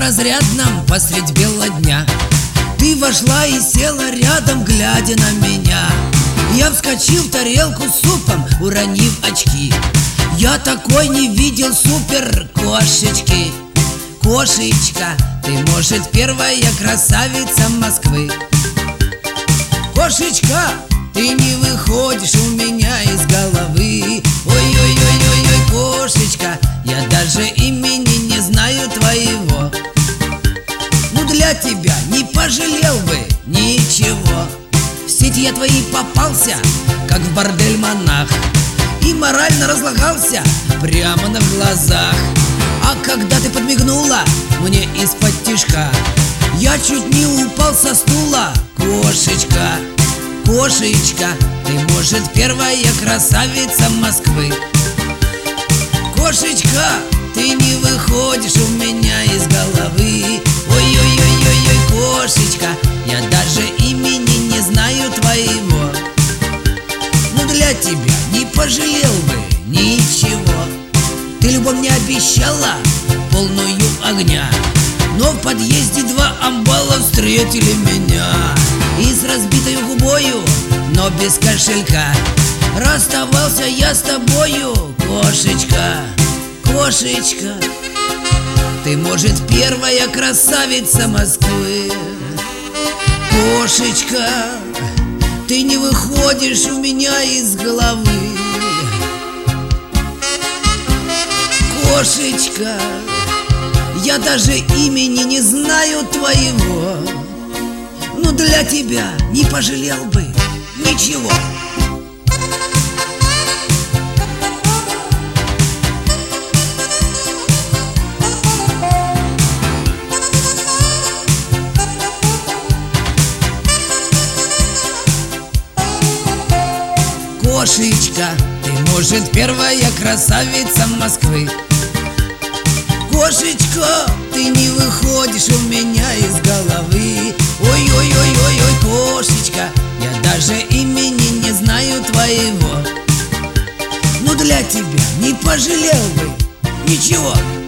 разрядном посредь бела дня ты вошла и села рядом, глядя на меня. Я вскочил в тарелку с супом, уронив очки. Я такой не видел супер кошечки. Кошечка, ты, может, первая красавица Москвы. Кошечка, ты не выходишь у меня из головы. Ой-ой-ой-ой-ой, кошечка, я даже имени не знаю твоего. Ну для тебя не пожалел бы ничего. В сети я твои попался, как в бордель монах, и морально разлагался прямо на глазах. А когда ты подмигнула мне из-под тишка, я чуть не упал со стула. Кошечка, кошечка, ты, может, первая красавица Москвы. Кошечка, ты не выходишь у меня из головы. Ой-ой-ой-ой-ой, кошечка, я даже имени не знаю твоего. Но для тебя не пожалел бы ничего. Ты любовь мне обещала, полную огня, но в подъезде два амбала встретили меня. И с разбитой губою, но без кошелька, расставался я с тобою. Кошечка, кошечка, ты, может, первая красавица Москвы. Кошечка, ты не выходишь у меня из головы. Кошечка, я даже имени не знаю твоего. Но для тебя не пожалел бы ничего. Кошечка, ты, может, первая красавица Москвы. Кошечка, ты не выходишь у меня из головы. Ой-ой-ой-ой-ой, кошечка, я даже имени не знаю твоего. Но для тебя не пожалел бы ничего.